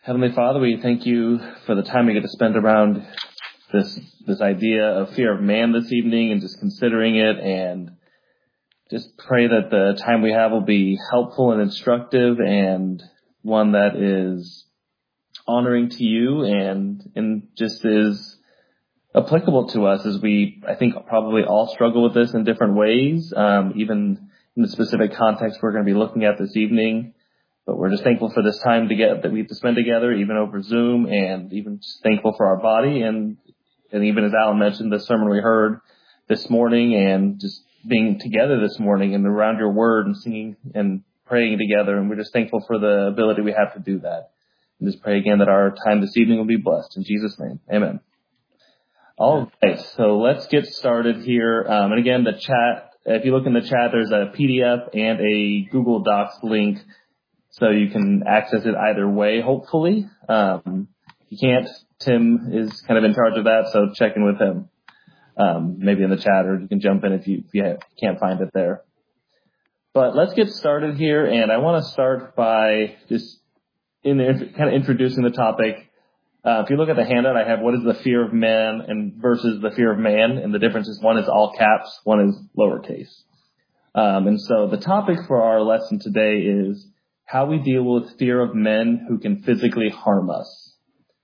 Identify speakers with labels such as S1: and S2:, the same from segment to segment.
S1: Heavenly Father, we thank you for the time we get to spend around this idea of fear of man this evening and just considering it, and just pray that the time we have will be helpful and instructive and one that is honoring to you and just is applicable to us as we, I think, probably all struggle with this in different ways, even in the specific context we're going to be looking at this evening. But we're just thankful for this time that we have to spend together, even over Zoom, and even just thankful for our body. And even as Alan mentioned, the sermon we heard this morning and just being together this morning and around your word and singing and praying together. And we're just thankful for the ability we have to do that. And just pray again that our time this evening will be blessed. In Jesus' name, amen. All right, so let's get started here. And again, the chat, if you look in the chat, there's a PDF and a Google Docs link, so you can access it either way, hopefully. If you can't, Tim is kind of in charge of that, so check in with him. Maybe in the chat, or you can jump in if you can't find it there. But let's get started here, and I want to start by just kind of introducing the topic. If you look at the handout, I have what is the fear of man and versus the fear of man, and the difference is one is all caps, one is lowercase. And so the topic for our lesson today is how we deal with fear of men who can physically harm us.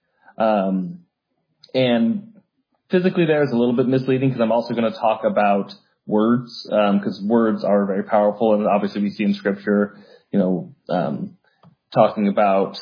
S1: And physically there is a little bit misleading because I'm also going to talk about words, because words are very powerful, and obviously we see in Scripture, talking about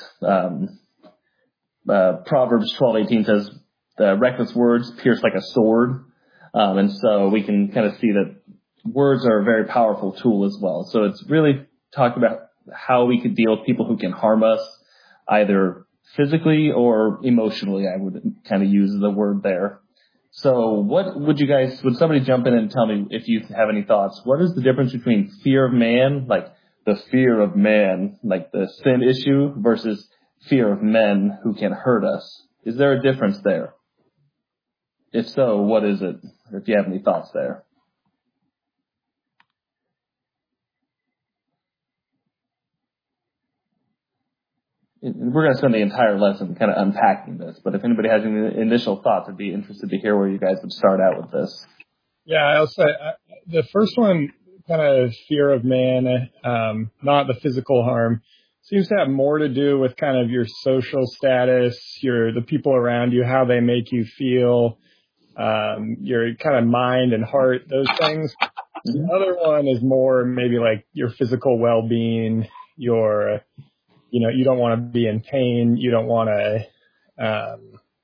S1: Proverbs 12:18 says, "The reckless words pierce like a sword," and so we can kind of see that words are a very powerful tool as well. So it's really talking about how we could deal with people who can harm us, either physically or emotionally. I would kind of use the word there. So would somebody jump in and tell me if you have any thoughts? What is the difference between fear of man, like the fear of man, like the sin issue, versus fear of men who can hurt us? Is there a difference there? If so, what is it? If you have any thoughts there. We're going to spend the entire lesson kind of unpacking this, but if anybody has any initial thoughts, I'd be interested to hear where you guys would start out with this.
S2: Yeah, I'll say the first one, kind of fear of man, not the physical harm, seems to have more to do with kind of your social status, the people around you, how they make you feel, your kind of mind and heart, those things. Mm-hmm. The other one is more maybe like your physical well-being, you don't want to be in pain. You don't want to,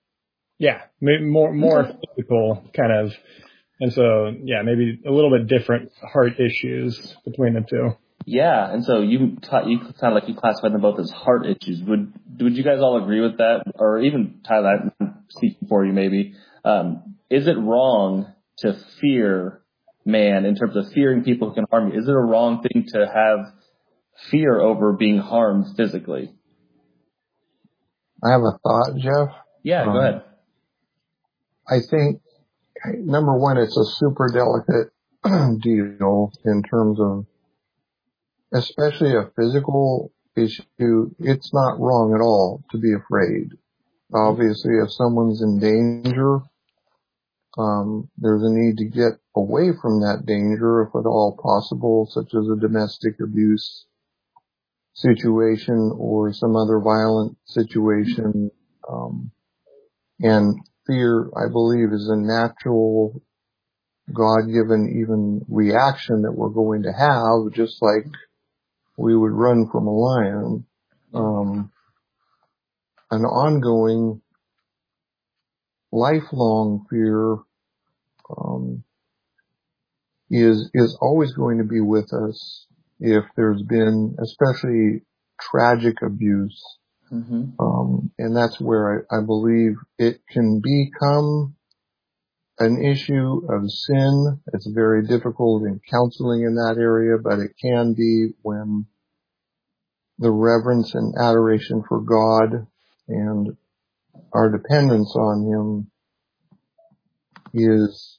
S2: more physical kind of. And so, maybe a little bit different heart issues between the two.
S1: Yeah. And so you sound like you classified them both as heart issues. Would you guys all agree with that? Or even Tyler, I'm speaking for you maybe. Is it wrong to fear man in terms of fearing people who can harm you? Is it a wrong thing to have fear over being harmed physically?
S3: I have a thought, Jeff.
S1: Yeah, go ahead.
S3: I think, number one, it's a super delicate deal in terms of, especially a physical issue. It's not wrong at all to be afraid. Obviously, if someone's in danger, there's a need to get away from that danger if at all possible, such as a domestic abuse situation or some other violent situation. And fear, I believe, is a natural, God-given even reaction that we're going to have, just like we would run from a lion. An ongoing, lifelong fear is always going to be with us if there's been especially tragic abuse. Mm-hmm. And that's where I believe it can become an issue of sin. It's very difficult in counseling in that area, but it can be when the reverence and adoration for God and our dependence on Him is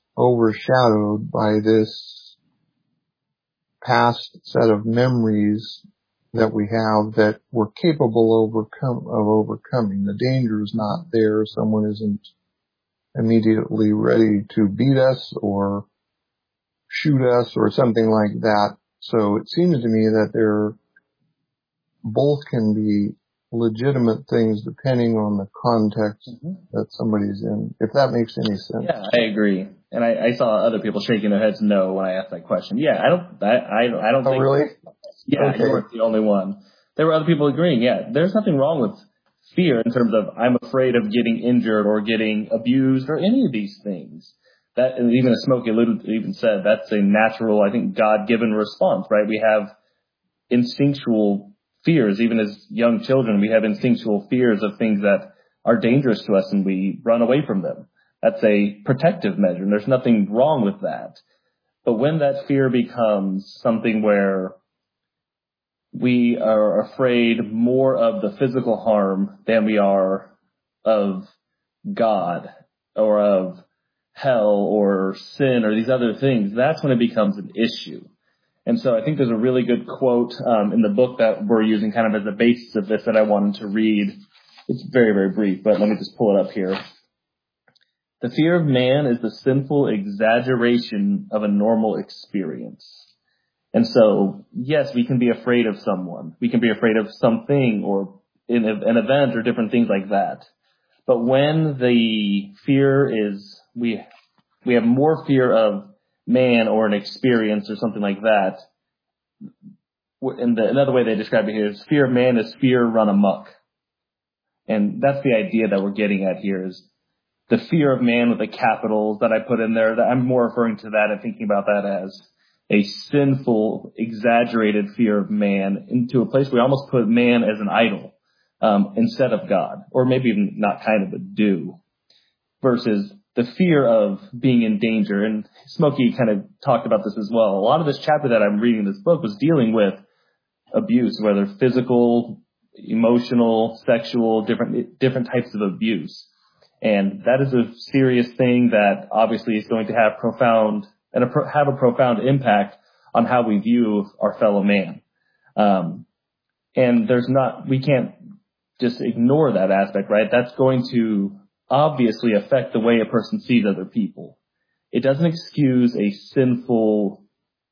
S3: overshadowed by this past set of memories that we have that we're capable of overcoming. The danger is not there. Someone isn't immediately ready to beat us or shoot us or something like that. So it seems to me that there both can be legitimate things depending on the context that somebody's in, if that makes any sense.
S1: Yeah, I agree. And I saw other people shaking their heads no when I asked that question. Yeah, I don't
S3: Oh,
S1: think.
S3: really?
S1: Yeah,
S3: Okay.
S1: you weren't the only one. There were other people agreeing. Yeah, there's nothing wrong with fear in terms of I'm afraid of getting injured or getting abused or any of these things. That, and even as Smokey even said, that's a natural, I think, God-given response, right? We have instinctual fears. Even as young children, we have instinctual fears of things that are dangerous to us and we run away from them. That's a protective measure, and there's nothing wrong with that. But when that fear becomes something where we are afraid more of the physical harm than we are of God or of hell or sin or these other things, that's when it becomes an issue. And so I think there's a really good quote in the book that we're using kind of as the basis of this that I wanted to read. It's very, very brief, but let me just pull it up here. The fear of man is the sinful exaggeration of a normal experience. And so, yes, we can be afraid of someone. We can be afraid of something or in an event or different things like that. But when the fear is, we have more fear of man or an experience or something like that. Another way they describe it here is fear of man is fear run amok. And that's the idea that we're getting at here is the fear of man with the capitals that I put in there. That I'm more referring to that and thinking about that as a sinful, exaggerated fear of man into a place where we almost put man as an idol instead of God, or maybe even not kind of, but do, versus the fear of being in danger. And Smokey kind of talked about this as well. A lot of this chapter that I'm reading in this book was dealing with abuse, whether physical, emotional, sexual, different types of abuse. And that is a serious thing that obviously is going to have have a profound impact on how we view our fellow man. And we can't just ignore that aspect, right? That's going to obviously affect the way a person sees other people. It doesn't excuse a sinful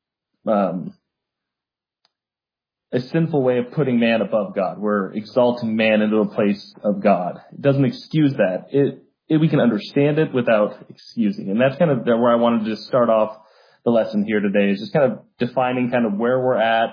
S1: way of putting man above God. We're exalting man into a place of God. It doesn't excuse that. We can understand it without excusing. And that's kind of where I wanted to just start off the lesson here today, is just kind of defining kind of where we're at,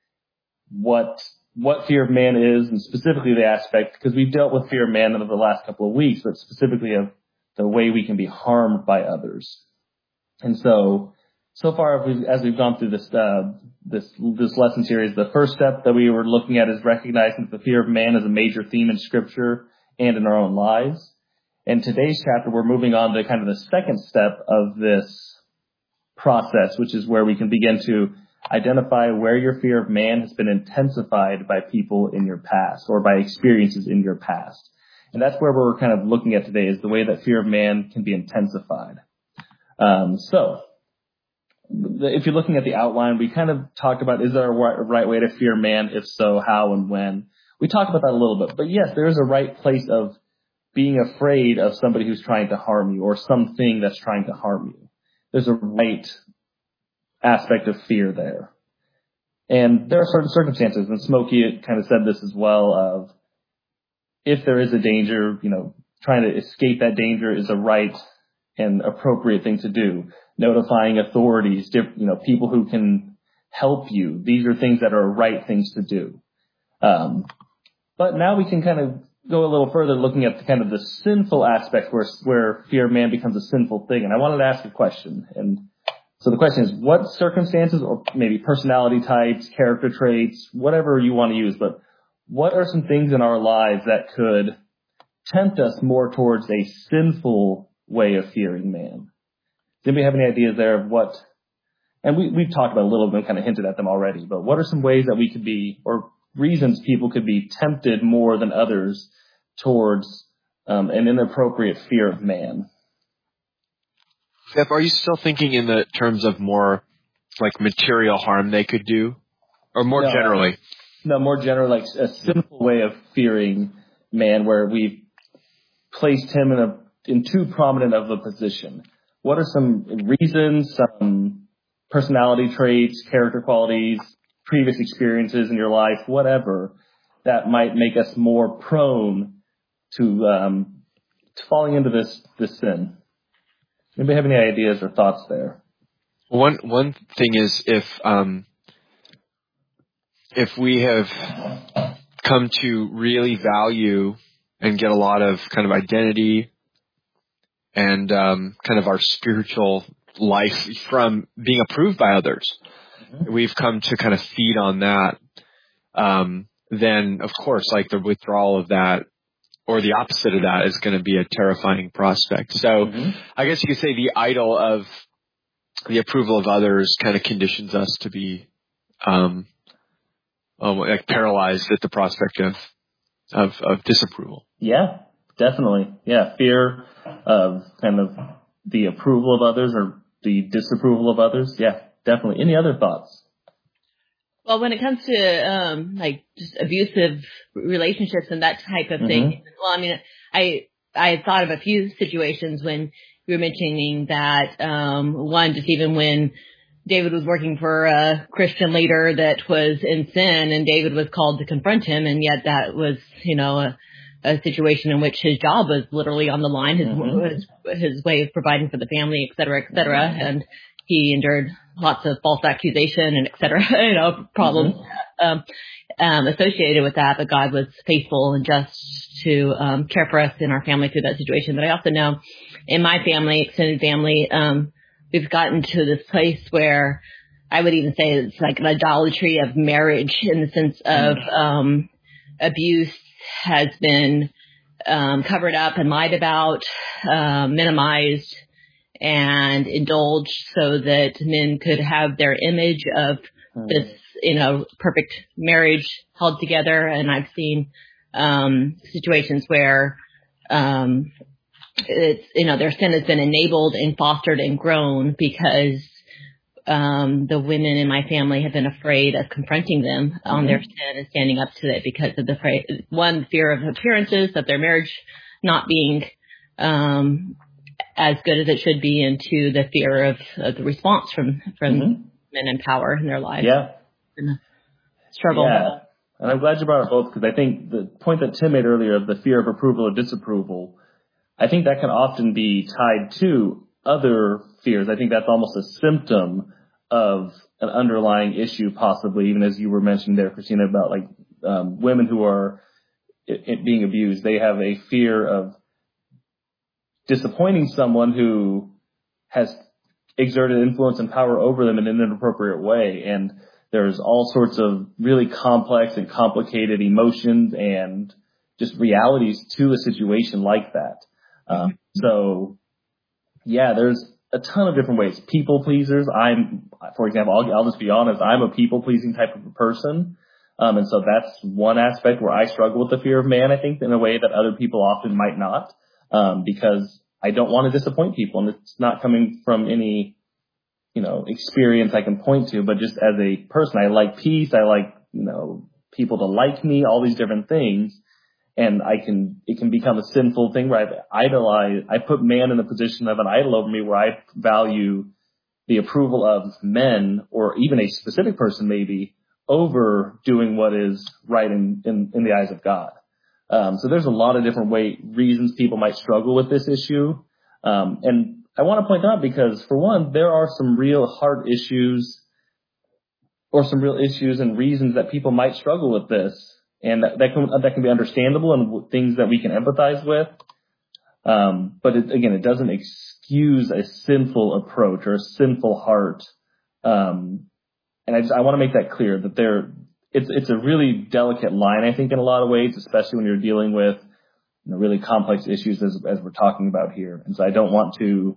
S1: what fear of man is, and specifically the aspect, because we've dealt with fear of man over the last couple of weeks, but specifically of the way we can be harmed by others. And so far, as we've gone through this lesson series, the first step that we were looking at is recognizing that the fear of man is a major theme in Scripture and in our own lives. In today's chapter, we're moving on to kind of the second step of this process, which is where we can begin to identify where your fear of man has been intensified by people in your past or by experiences in your past. And that's where we're kind of looking at today, is the way that fear of man can be intensified. So if you're looking at the outline, we kind of talked about, is there a right way to fear man? If so, how and when? We talked about that a little bit. But yes, there is a right place of being afraid of somebody who's trying to harm you or something that's trying to harm you. There's a right aspect of fear there. And there are certain circumstances, and Smokey kind of said this as well, of if there is a danger, trying to escape that danger is a right and appropriate thing to do. Notifying authorities, people who can help you. These are things that are right things to do. But now we can kind of go a little further, looking at kind of the sinful aspect where fear of man becomes a sinful thing. And I wanted to ask a question. And so the question is, what circumstances or maybe personality types, character traits, whatever you want to use, but what are some things in our lives that could tempt us more towards a sinful way of fearing man? Does anybody have any ideas there of what? And we've talked about a little bit, kind of hinted at them already, but what are some ways that we could be, or reasons people could be tempted more than others towards an inappropriate fear of man?
S4: Steph, are you still thinking in the terms of more like material harm they could do, or more generally?
S1: more general, like a simple way of fearing man, where we've placed him in too prominent of a position. What are some reasons, some personality traits, character qualities, previous experiences in your life, whatever, that might make us more prone to falling into this sin? Anybody have any ideas or thoughts there?
S4: One thing is if we have come to really value and get a lot of kind of identity and kind of our spiritual life from being approved by others, we've come to kind of feed on that, then of course, like the withdrawal of that or the opposite of that is going to be a terrifying prospect. So I guess you could say the idol of the approval of others kind of conditions us to be like paralyzed at the prospect of disapproval.
S1: Yeah, definitely. Yeah, fear of kind of the approval of others or the disapproval of others. Yeah, definitely. Any other thoughts?
S5: Well, when it comes to like just abusive relationships and that type of thing, well, I mean, I thought of a few situations when you were mentioning that one, just even when David was working for a Christian leader that was in sin, and David was called to confront him, and yet that was, you know, a situation in which his job was literally on the line, his way of providing for the family, et cetera, and he endured lots of false accusation and et cetera, you know, problems associated with that. But God was faithful and just to care for us and our family through that situation. But I also know in my family, extended family, we've gotten to this place where I would even say it's like an idolatry of marriage, in the sense of abuse has been covered up and lied about, minimized, and indulged so that men could have their image of this, you know, perfect marriage held together. And I've seen situations where it's, you know, their sin has been enabled and fostered and grown because the women in my family have been afraid of confronting them on their sin and standing up to it because of the fear of appearances, of their marriage not being as good as it should be, and to the fear of the response from men in power in their lives.
S1: Yeah.
S5: And the struggle.
S1: Yeah. And I'm glad you brought it both, because I think the point that Tim made earlier of the fear of approval or disapproval, I think that can often be tied to other fears. I think that's almost a symptom of an underlying issue, possibly, even as you were mentioning there, Christina, about like women who are being abused. They have a fear of disappointing someone who has exerted influence and power over them in an inappropriate way. And there's all sorts of really complex and complicated emotions and just realities to a situation like that. So yeah, there's a ton of different ways. People pleasers. For example, I'll just be honest, I'm a people pleasing type of a person. And so that's one aspect where I struggle with the fear of man, I think, in a way that other people often might not. Because I don't want to disappoint people, and it's not coming from any, you know, experience I can point to, but just as a person, I like peace. I like, you know, people to like me, all these different things. And it can become a sinful thing where I put man in the position of an idol over me, where I value the approval of men, or even a specific person maybe, over doing what is right in the eyes of God. So there's a lot of different reasons people might struggle with this issue. And I want to point out, because for one, there are some real hard issues, or some real issues and reasons that people might struggle with this. And that can be understandable and things that we can empathize with. But it doesn't excuse a sinful approach or a sinful heart. And I want to make that clear, that it's a really delicate line, I think, in a lot of ways, especially when you're dealing with, you know, really complex issues as we're talking about here. And so I don't want to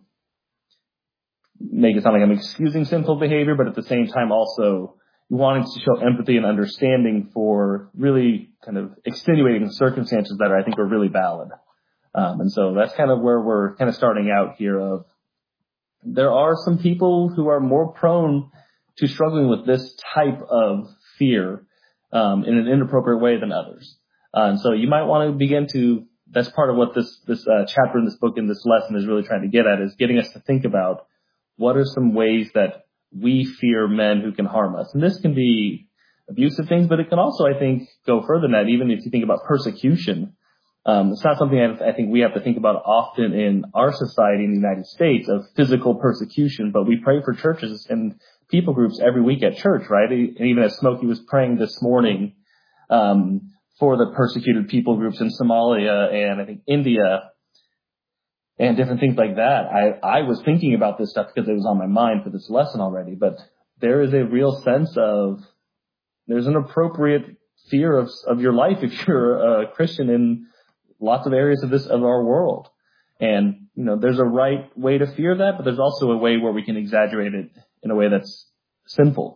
S1: make it sound like I'm excusing sinful behavior, but at the same time also wanting to show empathy and understanding for really kind of extenuating circumstances that I think are really valid. And so that's kind of where we're kind of starting out here. There are some people who are more prone to struggling with this type of fear. in an inappropriate way than others. And so you might want to begin to, that's part of what this chapter in this book and this lesson is really trying to get at, is getting us to think about what are some ways that we fear men who can harm us. And this can be abusive things, but it can also, I think, go further than that. Even if you think about persecution, it's not something I think we have to think about often in our society in the United States of physical persecution, but we pray for churches and people groups every week at church, right? And even as Smokey was praying this morning, for the persecuted people groups in Somalia and I think India and different things like that. I was thinking about this stuff because it was on my mind for this lesson already, but there is a real sense of, there's an appropriate fear of your life if you're a Christian in lots of areas of our world. And, there's a right way to fear that, but there's also a way where we can exaggerate it in a way that's sinful.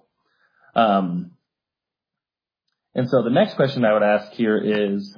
S1: And so the next question I would ask here is,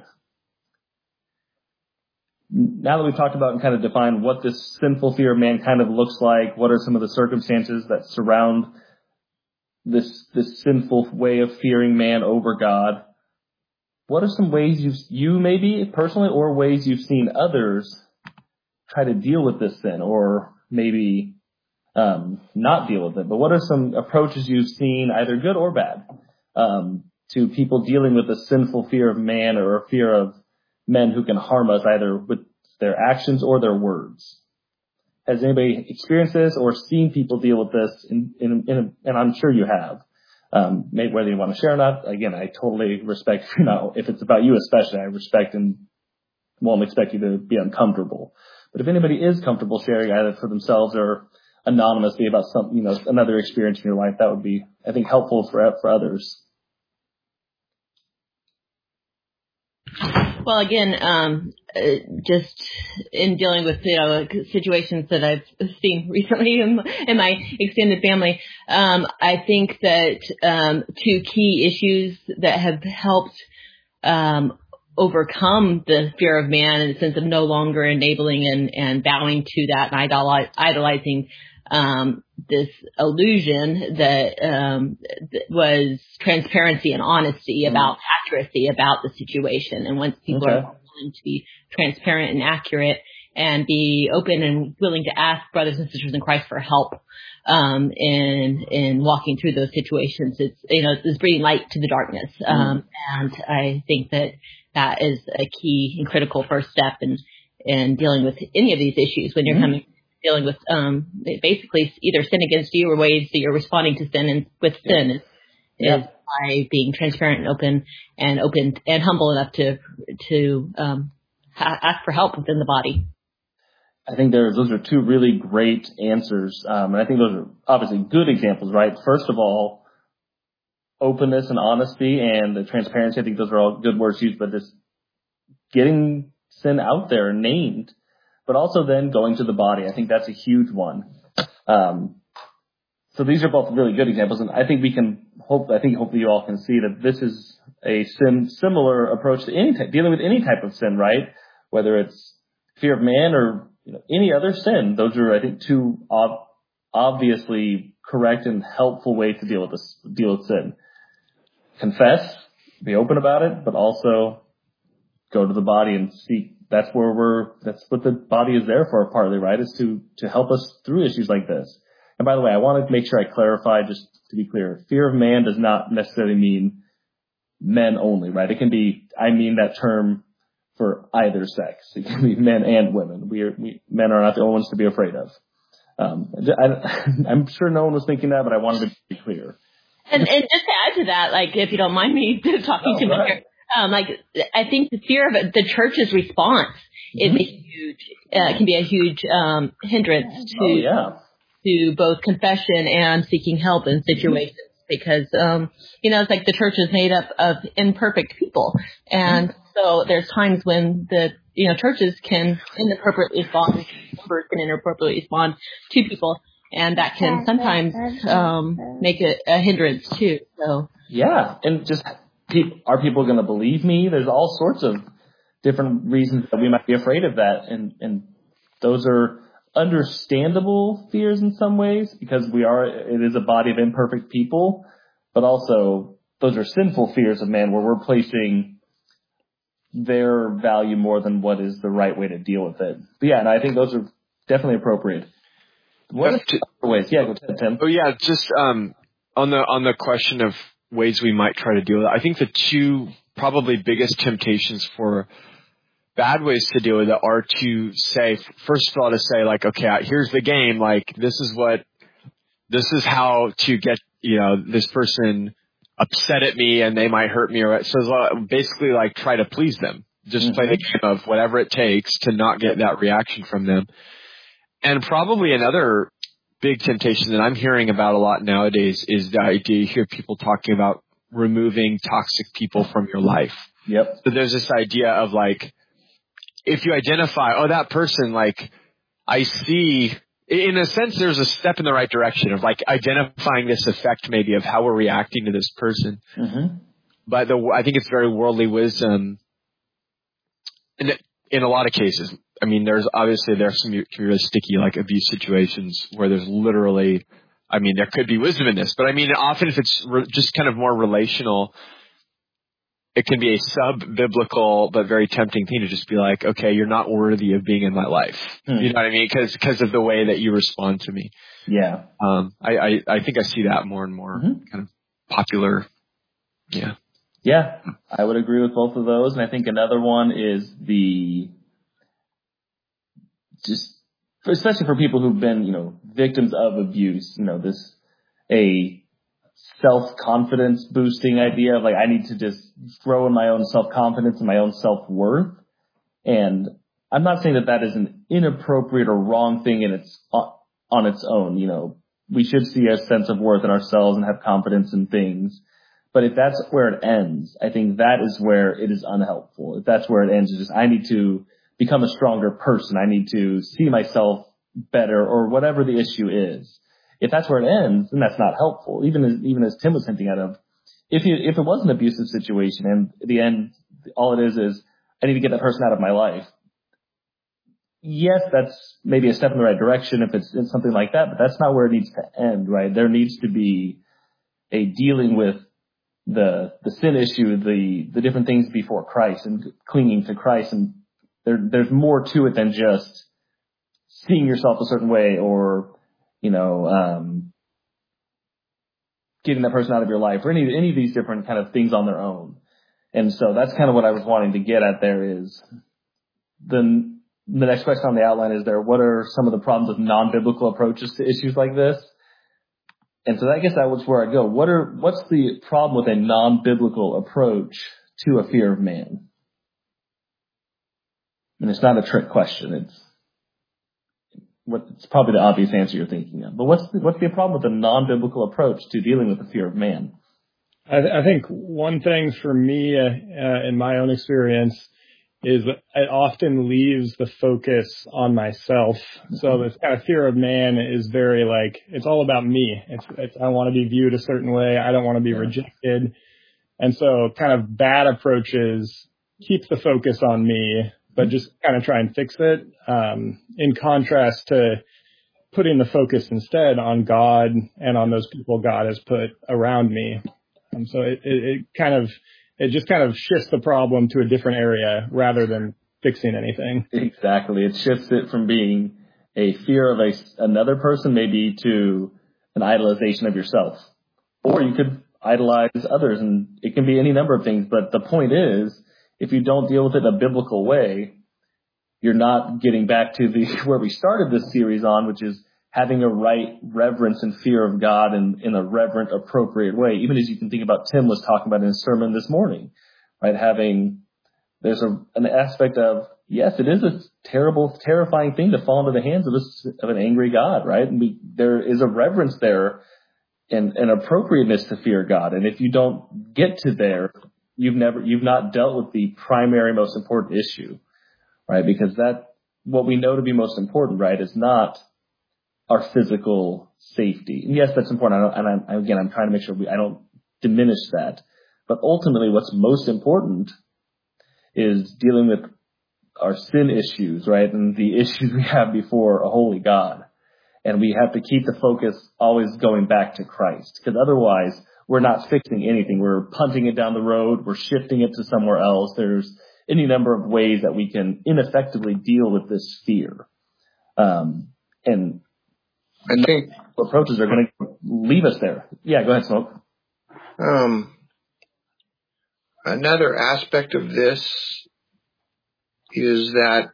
S1: now that we've talked about and kind of defined what this sinful fear of man kind of looks like, what are some of the circumstances that surround this sinful way of fearing man over God, what are some ways you maybe personally or ways you've seen others try to deal with this sin, or maybe not deal with it, but what are some approaches you've seen, either good or bad, to people dealing with the sinful fear of man or a fear of men who can harm us either with their actions or their words? Has anybody experienced this or seen people deal with this? And I'm sure you have. Maybe whether you want to share or not, again, I totally respect, if it's about you especially, I respect and won't expect you to be uncomfortable. But if anybody is comfortable sharing either for themselves or anonymously about some, another experience in your life, that would be, I think, helpful for others.
S5: Well, again, just in dealing with situations that I've seen recently in my extended family, I think that two key issues that have helped overcome the fear of man in the sense of no longer enabling and bowing to that and idolizing this illusion that was transparency and honesty about accuracy about the situation. And once people are willing to be transparent and accurate and be open and willing to ask brothers and sisters in Christ for help in walking through those situations, it's bringing light to the darkness. And I think that is a key and critical first step in dealing with any of these issues when you're dealing with basically either sin against you or ways that you're responding to sin, and with sin is by being transparent and open and humble enough to ask for help within the body.
S1: I think those are two really great answers, and I think those are obviously good examples, right? First of all, openness and honesty and the transparency. I think those are all good words used, but just getting sin out there named. But also then going to the body. I think that's a huge one. So these are both really good examples, and I think hopefully you all can see that this is a similar approach to dealing with any type of sin, right? Whether it's fear of man or any other sin. Those are, I think, two obviously correct and helpful ways to deal with sin. Confess, be open about it, but also go to the body and seek. That's what the body is there for, partly, right? Is to help us through issues like this. And by the way, I want to make sure I clarify, just to be clear, fear of man does not necessarily mean men only, right? It can be, I mean that term for either sex. It can be men and women. Men are not the only ones to be afraid of. I'm sure no one was thinking that, but I wanted to be clear.
S5: And just to add to that, if you don't mind me talking too much here, I think the fear of the church's response is can be a huge hindrance to both confession and seeking help in situations, because it's like the church is made up of imperfect people, and so there's times when the churches can inappropriately respond, members can inappropriately respond to people, and that can sometimes make it a hindrance too. So
S1: and just. Are people going to believe me? There's all sorts of different reasons that we might be afraid of that. And those are understandable fears in some ways, because it is a body of imperfect people, but also those are sinful fears of man where we're placing their value more than what is the right way to deal with it. But yeah, and I think those are definitely appropriate. What are other ways? Yeah, go ahead, Tim.
S4: Oh yeah, just on the question of ways we might try to deal with it. I think the two probably biggest temptations for bad ways to deal with it are to say, first of all, to say like, okay, here's the game. Like, this is how to get, this person upset at me and they might hurt me. So basically like try to please them. Just play the game of whatever it takes to not get that reaction from them. And probably another big temptation that I'm hearing about a lot nowadays is the idea you hear people talking about removing toxic people from your life.
S1: Yep.
S4: So there's this idea of like, if you identify, that person, like, I see, in a sense, there's a step in the right direction of like identifying this effect maybe of how we're reacting to this person.
S1: Mm-hmm.
S4: But I think it's very worldly wisdom in a lot of cases. I mean, there's some really sticky like abuse situations where there's literally, I mean, there could be wisdom in this, but I mean, often if it's just kind of more relational, it can be a sub-biblical but very tempting thing to just be like, okay, you're not worthy of being in my life. You know what I mean? Because of the way that you respond to me.
S1: Yeah.
S4: I think I see that more and more kind of popular. Yeah.
S1: Yeah, I would agree with both of those. And I think another one is especially for people who've been, victims of abuse, a self-confidence boosting idea of like, I need to just grow in my own self-confidence and my own self-worth. And I'm not saying that is an inappropriate or wrong thing on its own. We should see a sense of worth in ourselves and have confidence in things. But if that's where it ends, I think that is where it is unhelpful. If that's where it ends, it's just, I need to become a stronger person. I need to see myself better or whatever the issue is. If that's where it ends, then that's not helpful. Even as Tim was hinting at if it was an abusive situation and at the end, all it is I need to get that person out of my life. Yes, that's maybe a step in the right direction if it's something like that, but that's not where it needs to end, right? There needs to be a dealing with the sin issue, the different things before Christ and clinging to Christ. And there's more to it than just seeing yourself a certain way or, getting that person out of your life or any of these different kind of things on their own. And so that's kind of what I was wanting to get at there is the next question on the outline is what are some of the problems with non-biblical approaches to issues like this? And so I guess that was where I go. What's the problem with a non-biblical approach to a fear of man? And it's not a trick question. It's probably the obvious answer you're thinking of. But what's the problem with a non-biblical approach to dealing with the fear of man?
S2: I think one thing for me, in my own experience, is it often leaves the focus on myself. So this kind of fear of man is very like, it's all about me. I want to be viewed a certain way. I don't want to be rejected. And so kind of bad approaches keep the focus on me, but just kind of try and fix it. In contrast to putting the focus instead on God and on those people God has put around me. So it just kind of shifts the problem to a different area rather than fixing anything.
S1: Exactly. It shifts it from being a fear of another person maybe to an idolization of yourself. Or you could idolize others, and it can be any number of things. But the point is, if you don't deal with it in a biblical way, you're not getting back to where we started this series on, which is having a right reverence and fear of God in a reverent, appropriate way. Even as you can think about Tim was talking about in his sermon this morning, right? There's an aspect of, yes, it is a terrible, terrifying thing to fall into the hands of an angry God, right? And there is a reverence there and an appropriateness to fear God. And if you don't get to there, you've not dealt with the primary, most important issue, right? Because what we know to be most important, right, is not our physical safety. And yes, that's important. I'm trying to make sure I don't diminish that. But ultimately, what's most important is dealing with our sin issues, right? And the issues we have before a holy God. And we have to keep the focus always going back to Christ. Because otherwise, we're not fixing anything. We're punting it down the road. We're shifting it to somewhere else. There's any number of ways that we can ineffectively deal with this fear. And
S3: I think
S1: approaches are going to leave us there. Yeah, go ahead, Smoke.
S3: Another aspect of this is that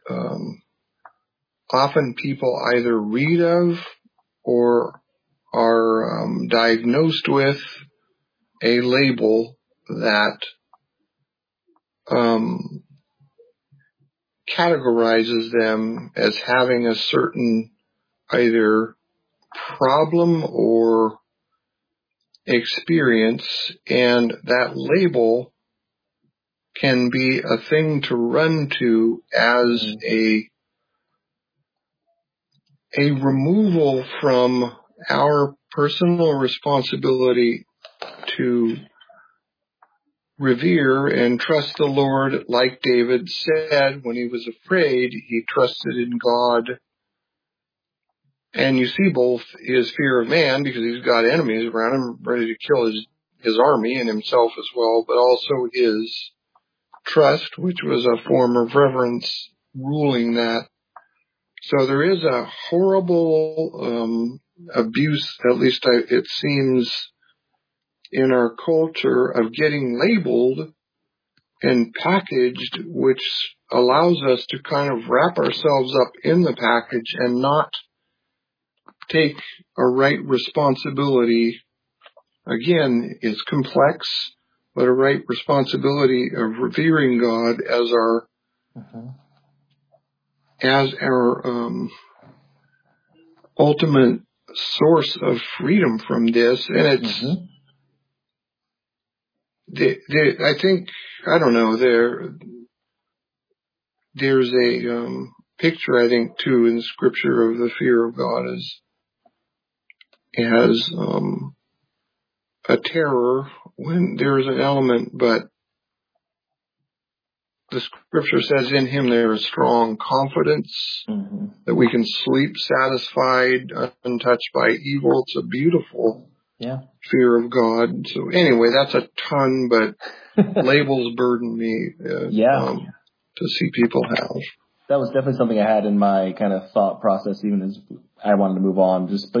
S3: often people either read of or are diagnosed with a label that categorizes them as having a certain either problem or experience, and that label can be a thing to run to as a removal from our personal responsibility to revere and trust the Lord. Like David said, when he was afraid, he trusted in God. And you see both his fear of man, because he's got enemies around him ready to kill his army and himself as well, but also his trust, which was a form of reverence, ruling that. So there is a horrible abuse, at least it seems, in our culture of getting labeled and packaged, which allows us to kind of wrap ourselves up in the package and not take a right responsibility. Again, it's complex, but a right responsibility of revering God as our ultimate source of freedom from this. And it's, I think, I don't know, there's a picture, I think, too, in Scripture of the fear of God as a terror when there's an element, but the Scripture says in him there is strong confidence, that we can sleep satisfied, untouched by evil. It's a beautiful fear of God. So anyway, that's a ton, but labels burden me to see people have.
S1: That was definitely something I had in my kind of thought process, even as I wanted to move on. But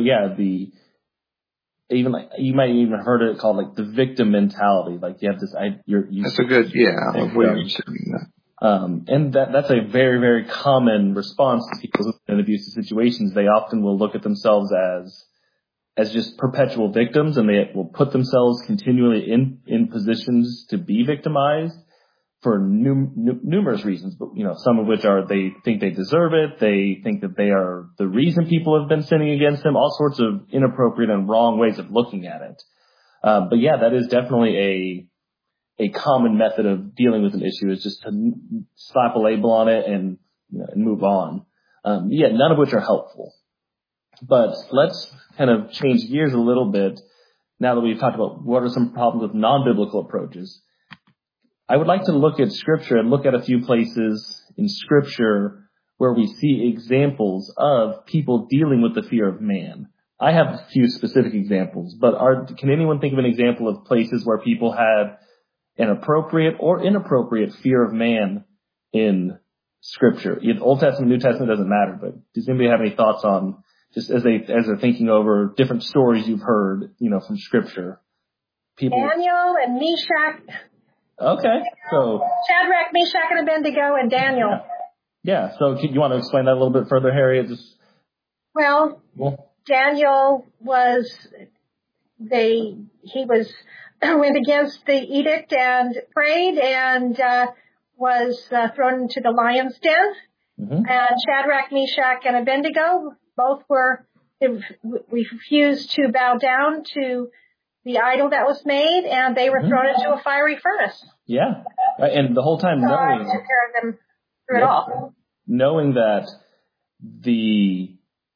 S1: even like you might even heard it called like the victim mentality. Like you have this,
S3: that's a good, way of saying that.
S1: And that's a very, very common response to people in abusive situations. They often will look at themselves as just perpetual victims, and they will put themselves continually in positions to be victimized for numerous reasons, but some of which are they think they deserve it, they think that they are the reason people have been sinning against them, all sorts of inappropriate and wrong ways of looking at it. But yeah, that is definitely a common method of dealing with an issue, is just to slap a label on it and move on. None of which are helpful. But let's kind of change gears a little bit now that we've talked about what are some problems with non-biblical approaches. I would like to look at Scripture and look at a few places in Scripture where we see examples of people dealing with the fear of man. I have a few specific examples, but can anyone think of an example of places where people had an appropriate or inappropriate fear of man in Scripture? Old Testament, New Testament, doesn't matter, but does anybody have any thoughts on, just as they're thinking over different stories you've heard, from Scripture?
S6: Daniel and Meshach.
S1: Okay, so
S6: Shadrach, Meshach, and Abednego, and Daniel.
S1: Yeah. So, you want to explain that a little bit further, Harriet?
S6: Well, Daniel went against the edict and prayed and was thrown into the lion's den. And Shadrach, Meshach, and Abednego both refused to bow down to the idol that was made, and they were thrown into a fiery furnace.
S1: Yeah, and the whole time knowing,
S6: took care of them through it all.
S1: Knowing that the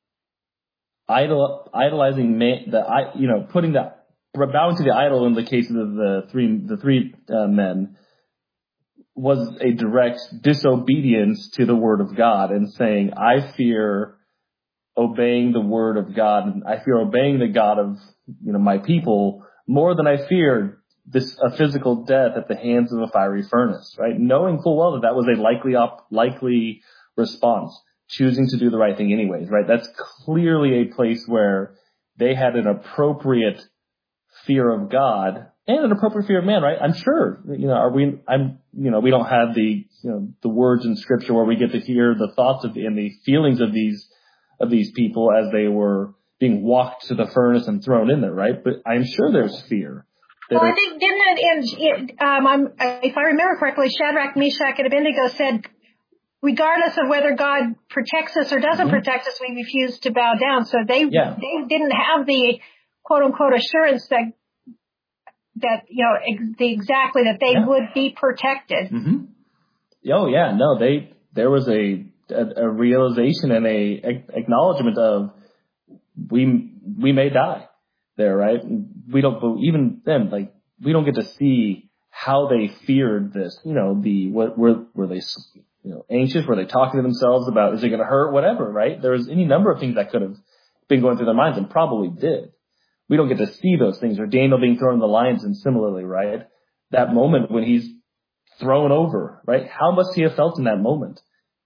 S1: idolizing man, bowing to the idol in the case of the three men was a direct disobedience to the word of God, and saying, I fear obeying the word of God, and I fear obeying the God of my people more than I feared a physical death at the hands of a fiery furnace, right? Knowing full well that was a likely response, choosing to do the right thing anyways, right? That's clearly a place where they had an appropriate fear of God and an appropriate fear of man, right? I'm sure, we don't have the words in scripture where we get to hear the thoughts and the feelings of these people as they were being walked to the furnace and thrown in there, right? But I'm sure there's fear.
S6: Well, I think, if I remember correctly, Shadrach, Meshach, and Abednego said, regardless of whether God protects us or doesn't protect us, we refuse to bow down. So they didn't have the quote unquote assurance that they would be protected.
S1: Mm-hmm. Oh yeah, no, there was a realization and a acknowledgement of we may die there, right? We don't, even then, like, we don't get to see how they feared this. Were they, anxious? Were they talking to themselves about, is it going to hurt? Whatever, right? There was any number of things that could have been going through their minds and probably did. We don't get to see those things. Or Daniel being thrown in the lions, and similarly, right? That moment when he's thrown over, right? How must he have felt in that moment?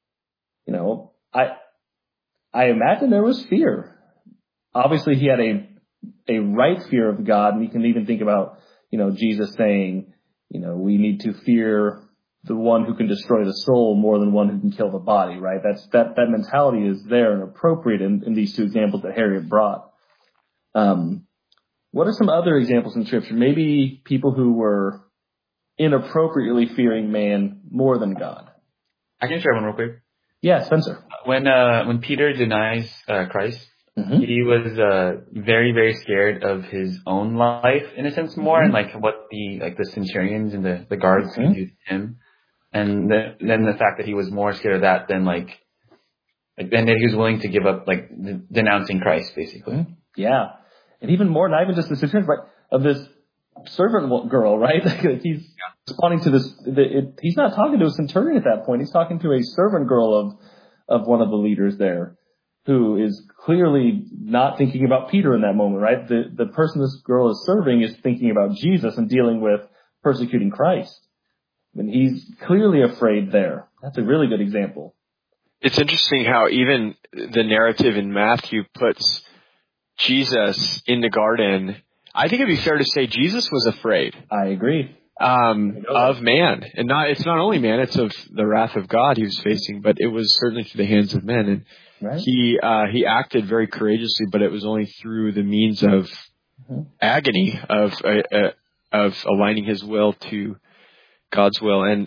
S1: I imagine there was fear. Obviously, he had a right fear of God, and you can even think about, Jesus saying, we need to fear the one who can destroy the soul more than one who can kill the body, right? That mentality is there and appropriate in these two examples that Harriet brought. What are some other examples in Scripture? Maybe people who were inappropriately fearing man more than God.
S7: I can share one real quick.
S1: Yeah, Spencer.
S7: When Peter denies Christ, he was very, very scared of his own life, in a sense, more, and like what the centurions and the guards could do to him, and then the fact that he was more scared of that than then that he was willing to give up denouncing Christ, basically.
S1: Yeah, and even more, not even just the centurions, but of this servant girl, right? He's responding to this. He's not talking to a centurion at that point. He's talking to a servant girl of one of the leaders there, who is clearly not thinking about Peter in that moment, right? The person this girl is serving is thinking about Jesus and dealing with persecuting Christ. And he's clearly afraid there. That's a really good example.
S4: It's interesting how even the narrative in Matthew puts Jesus in the garden. I think it'd be fair to say Jesus was afraid.
S1: I agree.
S4: Of man. And it's not only man, it's of the wrath of God he was facing, but it was certainly through the hands of men. And right. He acted very courageously, but it was only through the means of agony, of aligning his will to God's will. And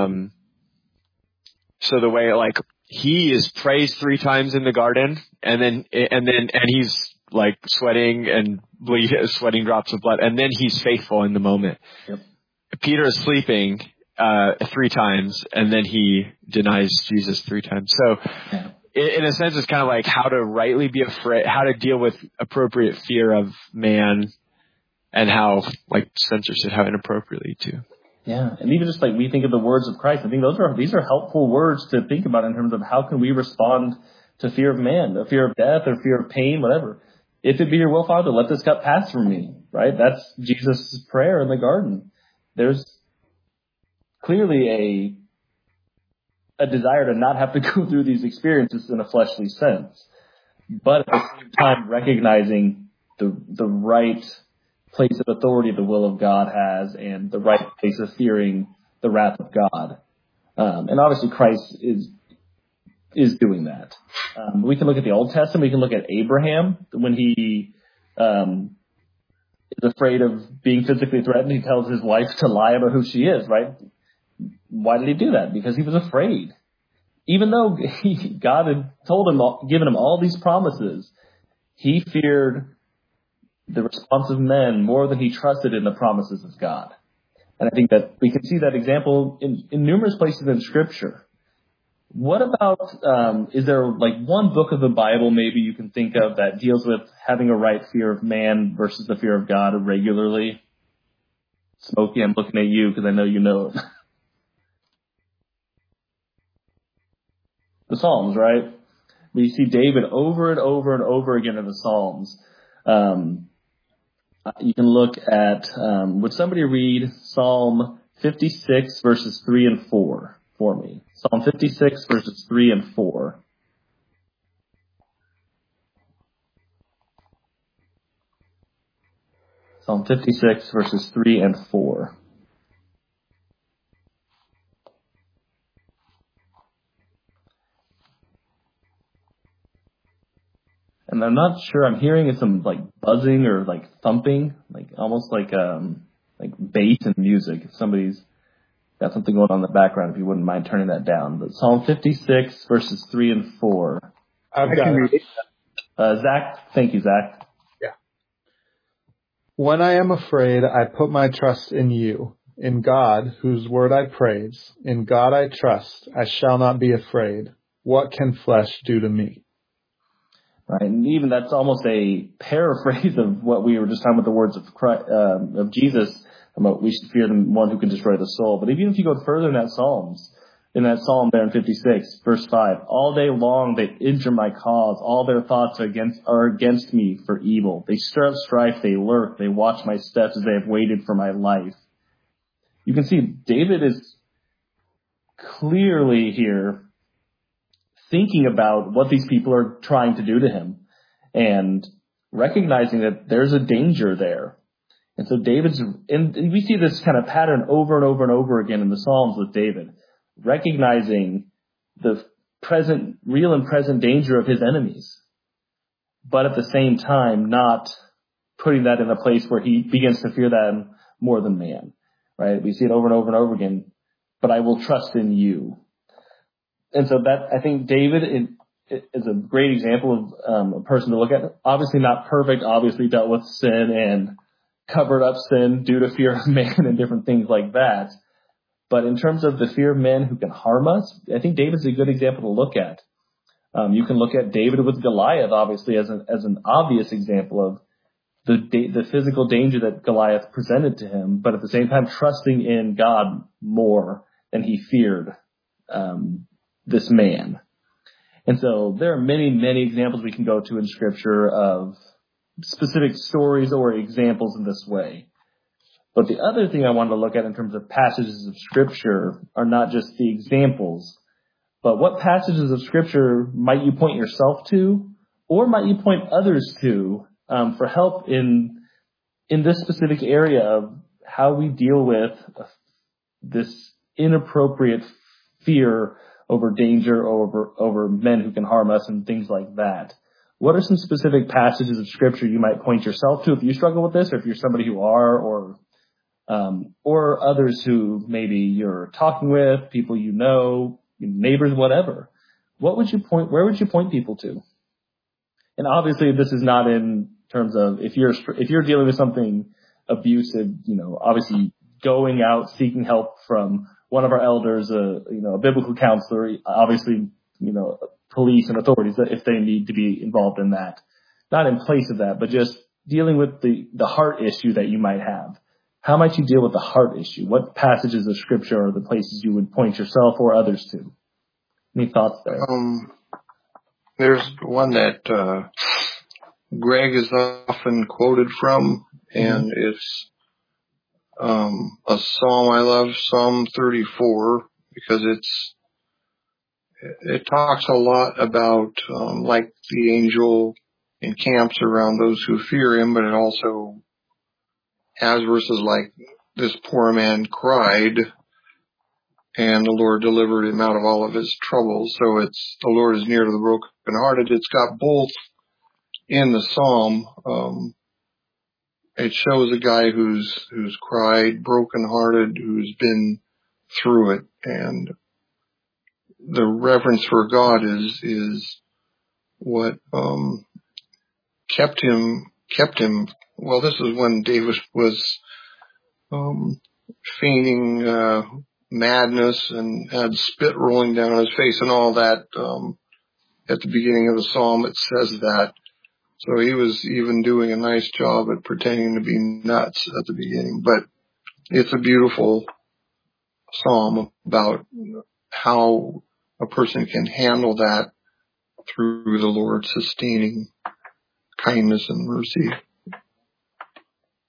S4: so the way, he is praised 3 times in the garden, and he's sweating and sweating drops of blood, and then he's faithful in the moment. Yep. Peter is sleeping 3 times, and then he denies Jesus 3 times. So, in a sense, it's kind of how to rightly be afraid, how to deal with appropriate fear of man, and how, Spencer said, how inappropriately too.
S1: Yeah, and even just we think of the words of Christ, I think these are helpful words to think about in terms of how can we respond to fear of man, a fear of death or fear of pain, whatever. If it be your will, Father, let this cup pass from me, right? That's Jesus' prayer in the garden. There's clearly a desire to not have to go through these experiences in a fleshly sense, but at the same time recognizing the right place of authority the will of God has and the right place of fearing the wrath of God. And obviously Christ is doing that. We can look at the Old Testament. We can look at Abraham when he is afraid of being physically threatened. He tells his wife to lie about who she is, right? Why did he do that? Because he was afraid. Even though God had told him, given him all these promises, he feared the response of men more than he trusted in the promises of God. And I think that we can see that example in numerous places in Scripture. What about, is there one book of the Bible maybe you can think of that deals with having a right fear of man versus the fear of God regularly? Smokey, I'm looking at you because I know you know it. The Psalms, right? We see David over and over and over again in the Psalms, You can look at, would somebody read Psalm 56 verses 3 and 4 for me? Psalm 56 verses 3 and 4. Psalm 56 verses 3 and 4. And I'm not sure, I'm hearing some like buzzing or like thumping, like almost like bass and music. If somebody's got something going on in the background, if you wouldn't mind turning that down. But Psalm 56 verses 3 and 4.
S2: I've got it.
S1: Zach, thank you, Zach.
S8: Yeah. When I am afraid, I put my trust in you, in God, whose word I praise. In God I trust, I shall not be afraid. What can flesh do to me?
S1: Right, and even that's almost a paraphrase of what we were just talking about, the words of Christ, of Jesus, about we should fear the one who can destroy the soul. But even if you go further in that Psalm there in 56, verse 5, all day long they injure my cause. All their thoughts are against me for evil. They stir up strife, they lurk, they watch my steps as they have waited for my life. You can see David is clearly here thinking about what these people are trying to do to him and recognizing that there's a danger there. And so and we see this kind of pattern over and over and over again in the Psalms with David, recognizing the real and present danger of his enemies, but at the same time not putting that in a place where he begins to fear them more than man, right? We see it over and over and over again, but I will trust in you. And so that, I think David is a great example of a person to look at. Obviously not perfect, obviously dealt with sin and covered up sin due to fear of man and different things like that. But in terms of the fear of men who can harm us, I think David's a good example to look at. You can look at David with Goliath, obviously, as an obvious example of the physical danger that Goliath presented to him, but at the same time trusting in God more than he feared this man. And so there are many, many examples we can go to in Scripture of specific stories or examples in this way. But the other thing I wanted to look at in terms of passages of Scripture are not just the examples, but what passages of Scripture might you point yourself to, or might you point others to for help in this specific area of how we deal with this inappropriate fear over danger, over men who can harm us and things like that. What are some specific passages of Scripture you might point yourself to if you struggle with this, or if you're somebody who are, or others who maybe you're talking with, people you know, neighbors, whatever? Where would you point people to? And obviously this is not in terms of if you're dealing with something abusive, obviously going out, seeking help from one of our elders, a biblical counselor, obviously, police and authorities if they need to be involved in that. Not in place of that, but just dealing with the heart issue that you might have. How might you deal with the heart issue? What passages of Scripture are the places you would point yourself or others to? Any thoughts there?
S3: There's one that Greg is often quoted from, and it's a psalm I love, Psalm 34, because it talks a lot about like the angel encamps around those who fear him, but it also has verses like this poor man cried and the Lord delivered him out of all of his troubles. So it's the Lord is near to the brokenhearted. It's got both in the psalm. It shows a guy who's cried, brokenhearted, who's been through it, and the reverence for God is what kept him. Well, this is when David was feigning madness and had spit rolling down his face and all that. At the beginning of the psalm, it says that. So he was even doing a nice job at pretending to be nuts at the beginning. But it's a beautiful psalm about how a person can handle that through the Lord's sustaining kindness and mercy.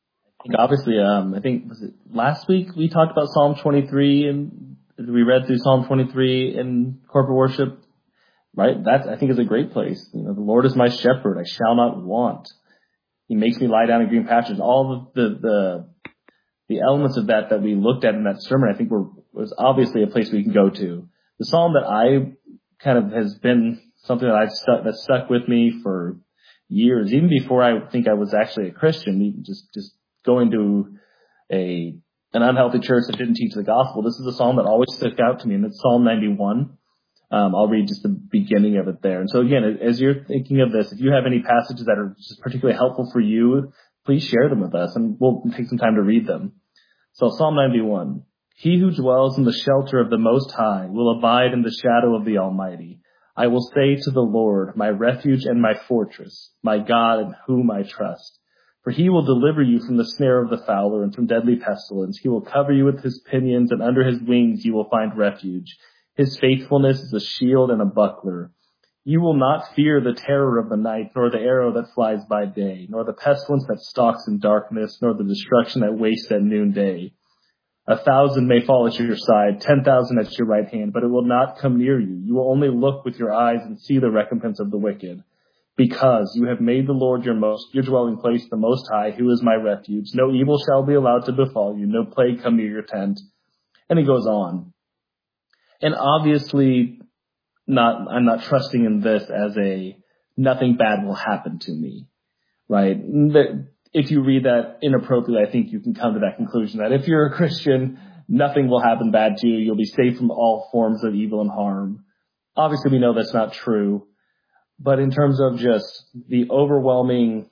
S1: Obviously, I think, was it last week we talked about Psalm 23 and we read through Psalm 23 in corporate worship, right? That, I think, is a great place. The Lord is my shepherd. I shall not want. He makes me lie down in green pastures. All of the elements of that we looked at in that sermon, I think was obviously a place we can go to. The Psalm that I kind of has been something that stuck with me for years, even before I think I was actually a Christian, even just going to an unhealthy church that didn't teach the gospel. This is a psalm that always stuck out to me, and it's Psalm 91. I'll read just the beginning of it there. And so again, as you're thinking of this, if you have any passages that are just particularly helpful for you, please share them with us, and we'll take some time to read them. So Psalm 91. He who dwells in the shelter of the Most High will abide in the shadow of the Almighty. I will say to the Lord, my refuge and my fortress, my God in whom I trust. For he will deliver you from the snare of the fowler and from deadly pestilence. He will cover you with his pinions, and under his wings you will find refuge. His faithfulness is a shield and a buckler. You will not fear the terror of the night, nor the arrow that flies by day, nor the pestilence that stalks in darkness, nor the destruction that wastes at noonday. 1,000 may fall at your side, 10,000 at your right hand, but it will not come near you. You will only look with your eyes and see the recompense of the wicked. Because you have made the Lord your dwelling place, the Most High, who is my refuge. No evil shall be allowed to befall you, no plague come near your tent. And he goes on. And obviously, I'm not trusting in this as nothing bad will happen to me, right? If you read that inappropriately, I think you can come to that conclusion that if you're a Christian, nothing will happen bad to you. You'll be safe from all forms of evil and harm. Obviously, we know that's not true. But in terms of just the overwhelming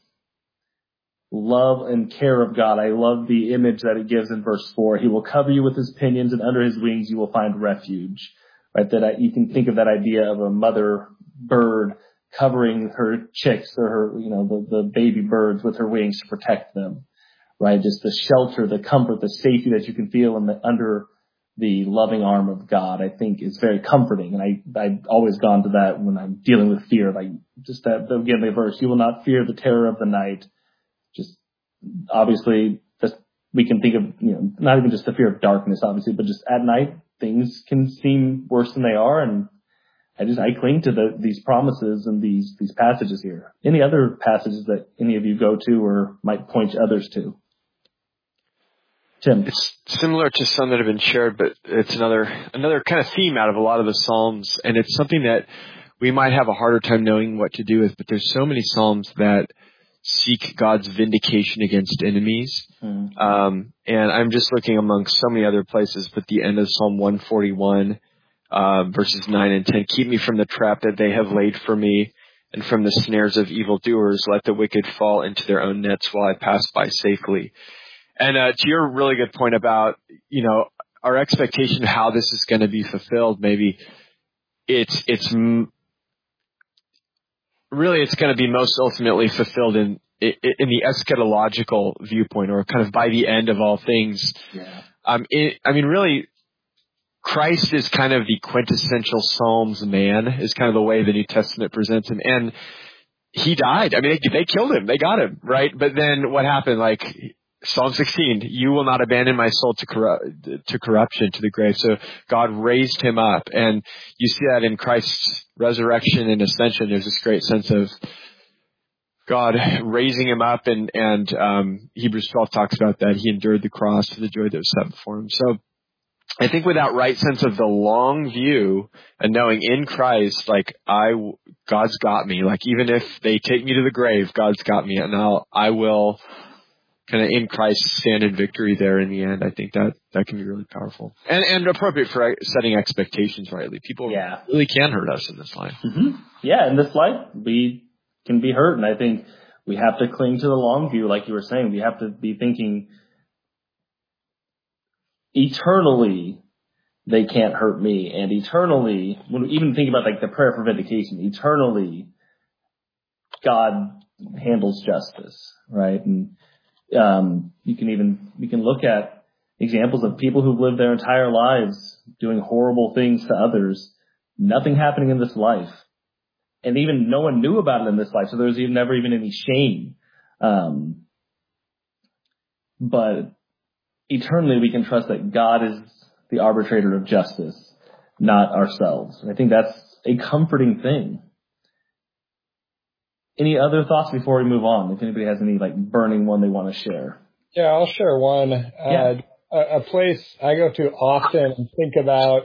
S1: love and care of God, I love the image that it gives in verse 4. He will cover you with his pinions, and under his wings you will find refuge. Right? You can think of that idea of a mother bird covering her chicks or her, the baby birds with her wings to protect them. Right? Just the shelter, the comfort, the safety that you can feel under the loving arm of God, I think is very comforting. And I've always gone to that when I'm dealing with fear. Like just that, again, the verse, you will not fear the terror of the night. Just obviously we can think of, not even just the fear of darkness, obviously, but just at night, things can seem worse than they are. And I cling to these promises and these passages here. Any other passages that any of you go to or might point others to? Tim.
S4: It's similar to some that have been shared, but it's another kind of theme out of a lot of the Psalms, and it's something that we might have a harder time knowing what to do with, but there's so many Psalms that seek God's vindication against enemies. And I'm just looking among so many other places, but the end of Psalm 141, verses 9 and 10, keep me from the trap that they have laid for me and from the snares of evildoers. Let the wicked fall into their own nets while I pass by safely. And to your really good point about, our expectation of how this is going to be fulfilled, maybe it's really going to be most ultimately fulfilled in the eschatological viewpoint, or kind of by the end of all things.
S1: Yeah.
S4: Really, Christ is kind of the quintessential Psalms man, is kind of the way the New Testament presents him. And he died. They killed him. They got him, right? But then what happened? Psalm 16, you will not abandon my soul to corruption, to the grave. So God raised him up. And you see that in Christ's resurrection and ascension. There's this great sense of God raising him up. And Hebrews 12 talks about that. He endured the cross for the joy that was set before him. So I think with that right sense of the long view and knowing in Christ, God's got me. Even if they take me to the grave, God's got me. And I will kind of in Christ stand in victory there in the end. I think that can be really powerful and appropriate for setting expectations rightly. People really can hurt us in this life.
S1: Mm-hmm. Yeah, in this life we can be hurt, and I think we have to cling to the long view, like you were saying. We have to be thinking eternally they can't hurt me, and eternally, when we even think about the prayer for vindication, eternally God handles justice, right? And we can look at examples of people who've lived their entire lives doing horrible things to others, nothing happening in this life. And even no one knew about it in this life, so there was never even any shame. but eternally we can trust that God is the arbitrator of justice, not ourselves. And I think that's a comforting thing. Any other thoughts before we move on? If anybody has any burning one they want to share.
S2: Yeah, I'll share one. A place I go to often and think about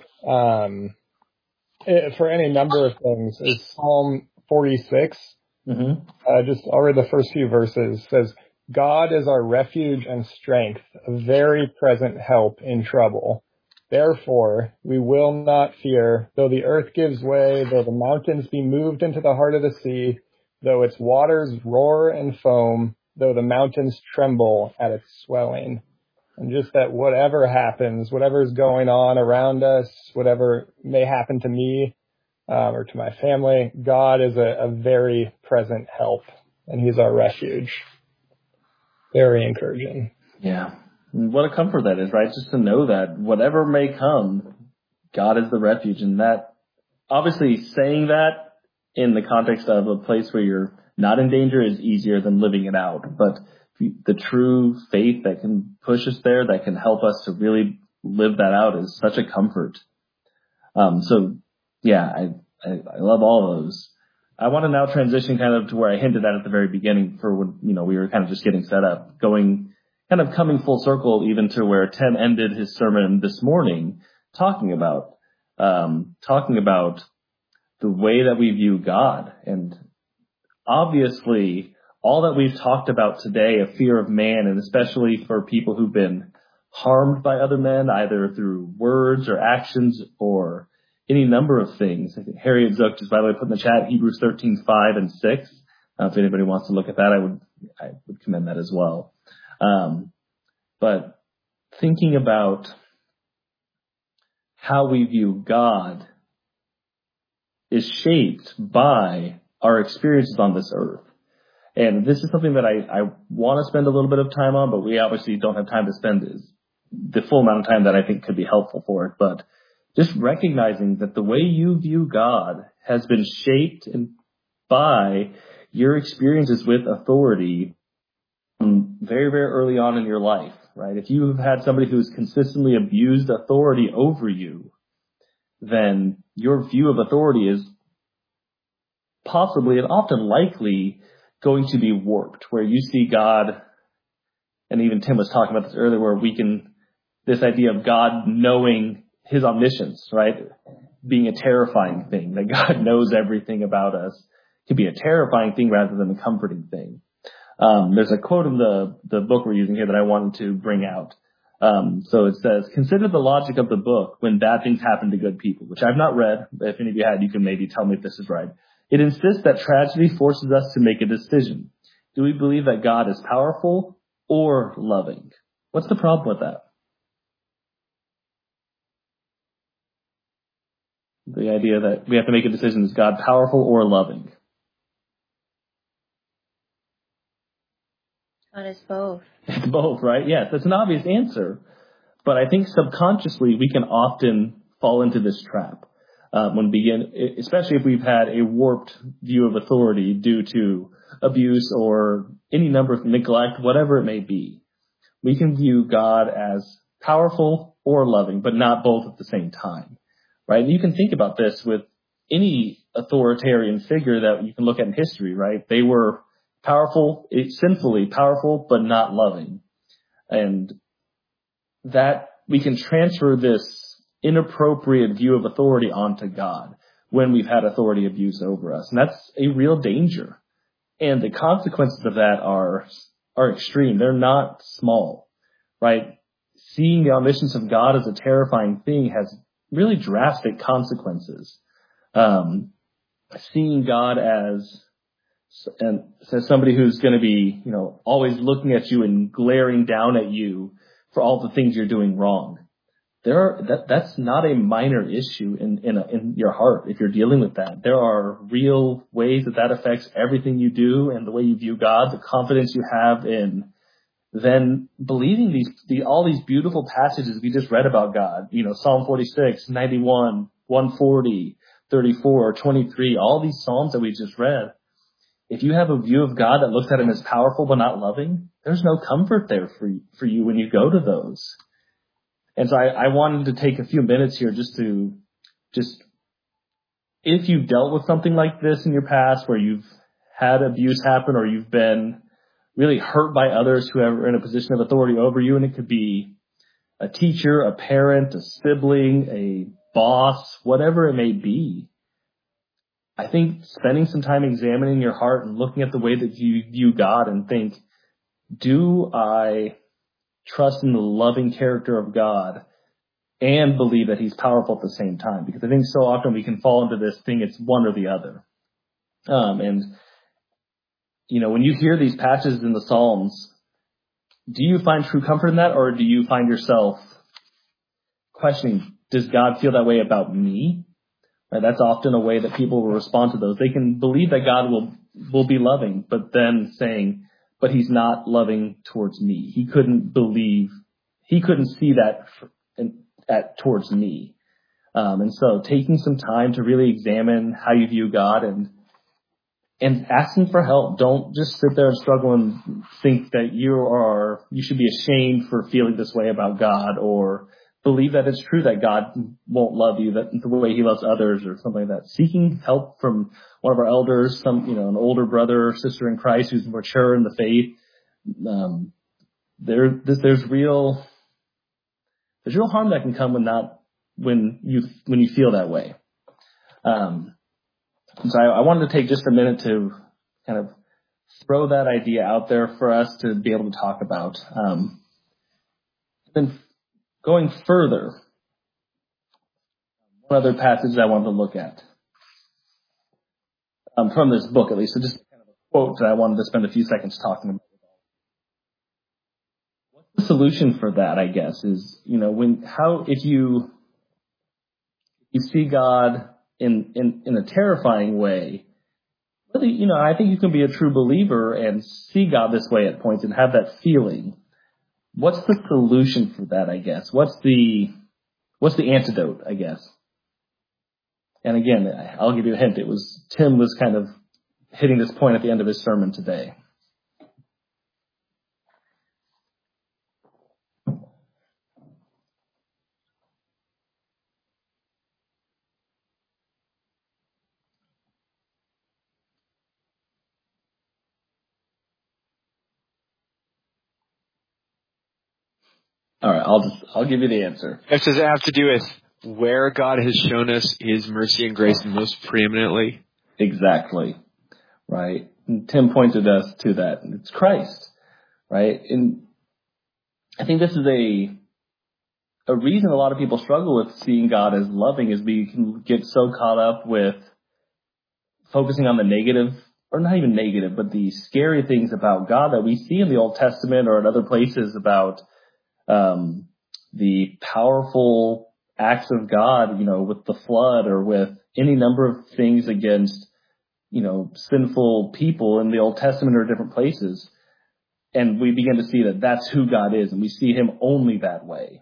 S2: for any number of things is Psalm 46. I'll read the first few verses. It says, God is our refuge and strength, a very present help in trouble. Therefore, we will not fear, though the earth gives way, though the mountains be moved into the heart of the sea, though its waters roar and foam, though the mountains tremble at its swelling. And just that whatever happens, whatever is going on around us, whatever may happen to me or to my family, God is a very present help, and He's our refuge. Very encouraging.
S1: Yeah. What a comfort that is, right? Just to know that whatever may come, God is the refuge. And that, obviously saying that in the context of a place where you're not in danger is easier than living it out. But the true faith that can push us there, that can help us to really live that out, is such a comfort. So yeah, I love all of those. I want to now transition kind of to where I hinted at the very beginning for when, we were kind of just getting set up, coming full circle even to where Tim ended his sermon this morning, talking about the way that we view God. And obviously all that we've talked about today, a fear of man, and especially for people who've been harmed by other men, either through words or actions or any number of things. I think Harriet Zook just, by the way, put in the chat Hebrews 13:5 and 6. If anybody wants to look at that, I would commend that as well. But thinking about how we view God is shaped by our experiences on this earth. And this is something that I want to spend a little bit of time on, but we obviously don't have time to spend the full amount of time that I think could be helpful for it. But just recognizing that the way you view God has been shaped by your experiences with authority very, very early on in your life, right? If you have had somebody who's consistently abused authority over you, then your view of authority is possibly and often likely going to be warped, where you see God, and even Tim was talking about this earlier, where this idea of God knowing His omniscience, right? Being a terrifying thing, that God knows everything about us, could be a terrifying thing rather than a comforting thing. There's a quote in the book we're using here that I wanted to bring out. So it says, consider the logic of the book when bad things happen to good people, which I've not read. If any of you had, you can maybe tell me if this is right. It insists that tragedy forces us to make a decision. Do we believe that God is powerful or loving? What's the problem with that? The idea that we have to make a decision, is God powerful or loving?
S5: God is both.
S1: It's both, right? Yes, that's an obvious answer. But I think subconsciously we can often fall into this trap. Especially if we've had a warped view of authority due to abuse or any number of neglect, whatever it may be. We can view God as powerful or loving, but not both at the same time, right? And you can think about this with any authoritarian figure that you can look at in history, right? They were powerful, sinfully powerful, but not loving. And that we can transfer this inappropriate view of authority onto God when we've had authority abuse over us. And that's a real danger. And the consequences of that are extreme. They're not small, right? Seeing the omniscience of God as a terrifying thing has really drastic consequences. Seeing God as somebody who's going to be, always looking at you and glaring down at you for all the things you're doing wrong. That's not a minor issue in your heart if you're dealing with that. There are real ways that affects everything you do and the way you view God, the confidence you have in then believing all these beautiful passages we just read about God. Psalm 46, 91, 140, 34, 23, all these Psalms that we just read. If you have a view of God that looks at Him as powerful but not loving, there's no comfort there for you when you go to those. And so I wanted to take a few minutes here just if you've dealt with something like this in your past where you've had abuse happen or you've been really hurt by others who are in a position of authority over you, and it could be a teacher, a parent, a sibling, a boss, whatever it may be. I think spending some time examining your heart and looking at the way that you view God and think, do I trust in the loving character of God and believe that he's powerful at the same time? Because I think so often we can fall into this thing, it's one or the other. When you hear these passages in the Psalms, do you find true comfort in that, or do you find yourself questioning, does God feel that way about me? Right, that's often a way that people will respond to those. They can believe that God will be loving, but then saying, but he's not loving towards me. He couldn't see that towards me. And so taking some time to really examine how you view God and asking for help. Don't just sit there and struggle and think that you should be ashamed for feeling this way about God, or believe that it's true that God won't love you that the way he loves others or something like that. Seeking help from one of our elders, an older brother or sister in Christ who's mature in the faith. There's real harm that can come when you feel that way. So I wanted to take just a minute to kind of throw that idea out there for us to be able to talk about. Then going further, one other passage I wanted to look at from this book, at least. So just kind of a quote that I wanted to spend a few seconds talking about. What's the solution for that? I guess is if you see God in a terrifying way, really, I think you can be a true believer and see God this way at points and have that feeling. What's the solution for that, I guess? What's the antidote, I guess? And again, I'll give you a hint. Tim was kind of hitting this point at the end of his sermon today. All right, I'll give you the answer.
S4: Does it have to do with where God has shown us his mercy and grace most preeminently?
S1: Exactly. Right. And Tim pointed us to that. It's Christ. Right. And I think this is a reason a lot of people struggle with seeing God as loving is we can get so caught up with focusing on the negative, or not even negative, but the scary things about God that we see in the Old Testament or in other places about the powerful acts of God, with the flood or with any number of things against, sinful people in the Old Testament or different places. And we begin to see that that's who God is, and we see him only that way.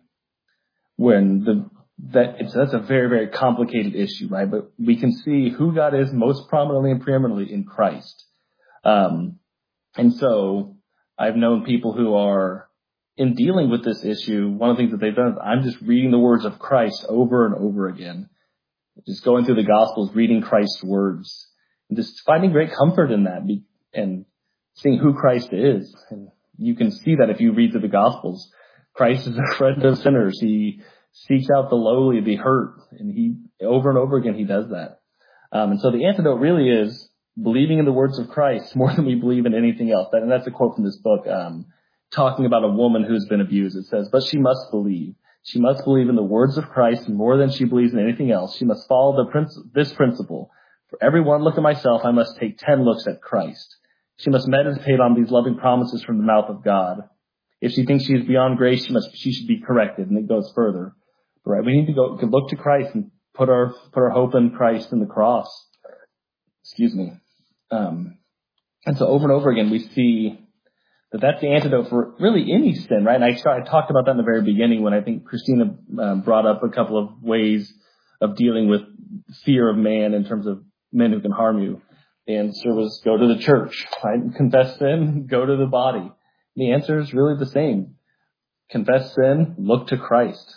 S1: That's a very, very complicated issue, right? But we can see who God is most prominently and preeminently in Christ. And so I've known people who are, in dealing with this issue, one of the things that they've done is I'm just reading the words of Christ over and over again. Just going through the Gospels, reading Christ's words, and just finding great comfort in that and seeing who Christ is. And you can see that if you read through the Gospels. Christ is a friend of sinners. He seeks out the lowly, the hurt, and he over and over again he does that. And so the antidote really is believing in the words of Christ more than we believe in anything else. And that's a quote from this book, talking about a woman who's been abused. It says, but she must believe. She must believe in the words of Christ more than she believes in anything else. She must follow this principle. For every one look at myself, I must take 10 looks at Christ. She must meditate on these loving promises from the mouth of God. If she thinks she is beyond grace, she should be corrected. And it goes further. Right? We need to look to Christ and put our hope in Christ and the cross. Excuse me. And so over and over again, we see that that's the antidote for really any sin, right? And I talked about that in the very beginning when I think Christina brought up a couple of ways of dealing with fear of man in terms of men who can harm you. The answer was go to the church, right? Confess sin, go to the body. The answer is really the same. Confess sin, look to Christ.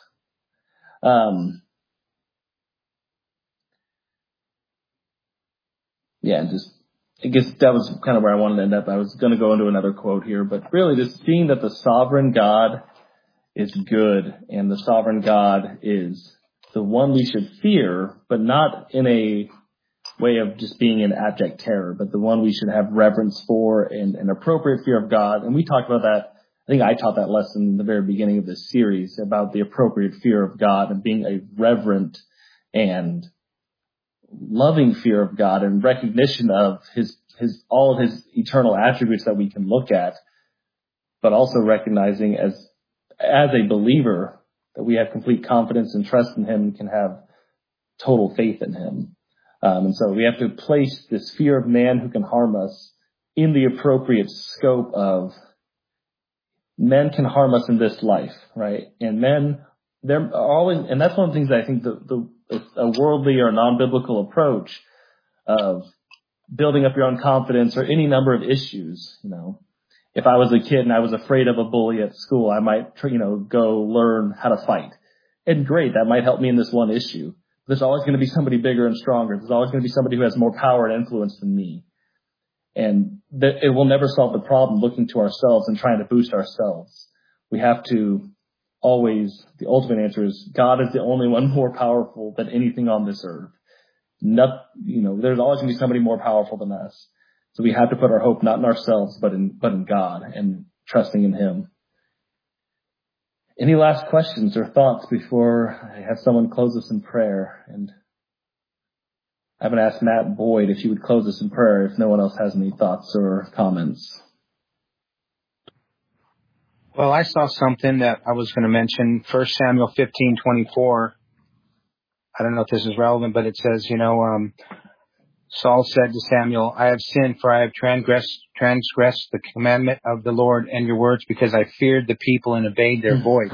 S1: I guess that was kind of where I wanted to end up. I was going to go into another quote here, but really just seeing that the sovereign God is good and the sovereign God is the one we should fear, but not in a way of just being in abject terror, but the one we should have reverence for and an appropriate fear of God. And we talked about that. I think I taught that lesson in the very beginning of this series about the appropriate fear of God and being a reverent and loving fear of God and recognition of all of his eternal attributes that we can look at, but also recognizing as a believer that we have complete confidence and trust in him and can have total faith in him. And so we have to place this fear of man who can harm us in the appropriate scope of men can harm us in this life, right? And men, they're always, and that's one of the things that I think a worldly or non-biblical approach of building up your own confidence or any number of issues. If I was a kid and I was afraid of a bully at school, I might, go learn how to fight. And great, that might help me in this one issue. There's always going to be somebody bigger and stronger. There's always going to be somebody who has more power and influence than me. And it will never solve the problem looking to ourselves and trying to boost ourselves. We have to always, the ultimate answer is God is the only one more powerful than anything on this earth. There's always going to be somebody more powerful than us. So we have to put our hope not in ourselves, but in God and trusting in him. Any last questions or thoughts before I have someone close us in prayer? And I haven't asked Matt Boyd if he would close us in prayer if no one else has any thoughts or comments.
S9: Well, I saw something that I was going to mention. 1 Samuel 15:24. I don't know if this is relevant, but it says, Saul said to Samuel, I have sinned, for I have transgressed the commandment of the Lord and your words, because I feared the people and obeyed their voice.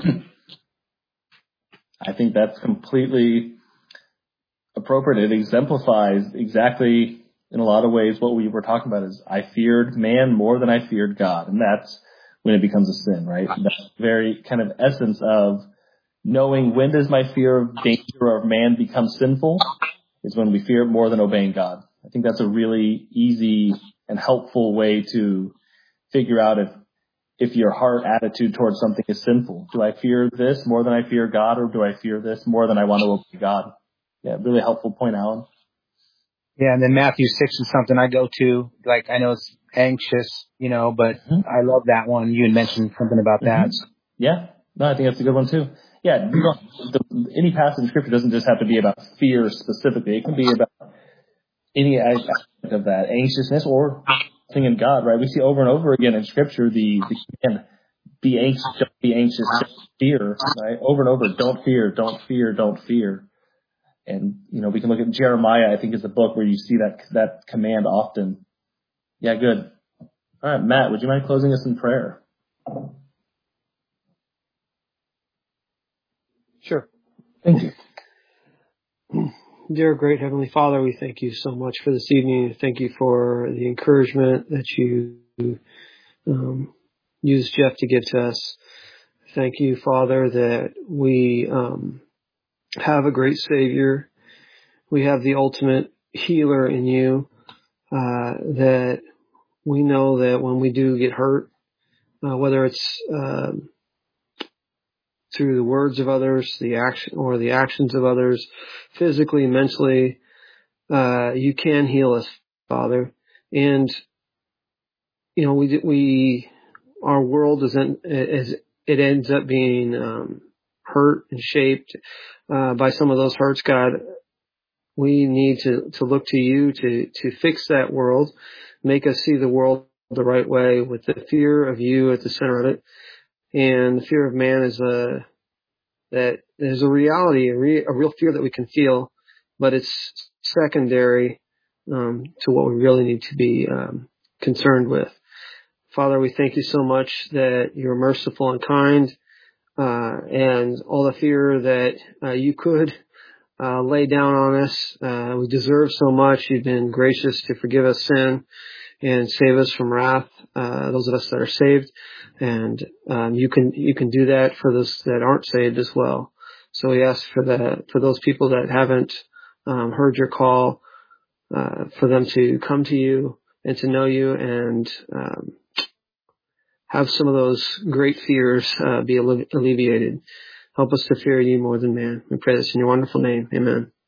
S1: I think that's completely appropriate. It exemplifies exactly, in a lot of ways, what we were talking about is I feared man more than I feared God. And that's when it becomes a sin, right? That's the very kind of essence of knowing when does my fear of danger of man become sinful is when we fear it more than obeying God. I think that's a really easy and helpful way to figure out if your heart attitude towards something is sinful. Do I fear this more than I fear God, or do I fear this more than I want to obey God? Yeah, really helpful point, Alan.
S9: Yeah, and then Matthew 6 is something I go to. Like, I know it's anxious, but I love that one. You had mentioned something about that.
S1: Yeah, no, I think that's a good one too. Yeah, any passage in Scripture doesn't just have to be about fear specifically. It can be about any aspect of that, anxiousness or trusting in God, right? We see over and over again in Scripture the command, be anxious, don't be anxious, just fear, right? Over and over, don't fear, don't fear, don't fear. And, we can look at Jeremiah, I think is a book where you see that command often. Yeah, good. All right, Matt, would you mind closing us in prayer?
S10: Sure.
S1: Thank you.
S10: Dear great Heavenly Father, we thank you so much for this evening. Thank you for the encouragement that you used Jeff to give to us. Thank you, Father, that we have a great Savior. We have the ultimate healer in you, that we know that when we do get hurt, whether it's through the words of others, the actions of others, physically, mentally, you can heal us, Father. And our world it ends up being hurt and shaped by some of those hurts, God. We need to look to you to fix that world, make us see the world the right way with the fear of you at the center of it. And the fear of man is that there's a reality, a real fear that we can feel, but it's secondary to what we really need to be concerned with. Father, we thank you so much that you're merciful and kind, and all the fear that you could lay down on us. We deserve so much. You've been gracious to forgive us sin and save us from wrath, those of us that are saved. And you can do that for those that aren't saved as well. So we ask for those people that haven't heard your call, for them to come to you and to know you and have some of those great fears be alleviated. Help us to fear you more than man. We pray this in your wonderful name. Amen.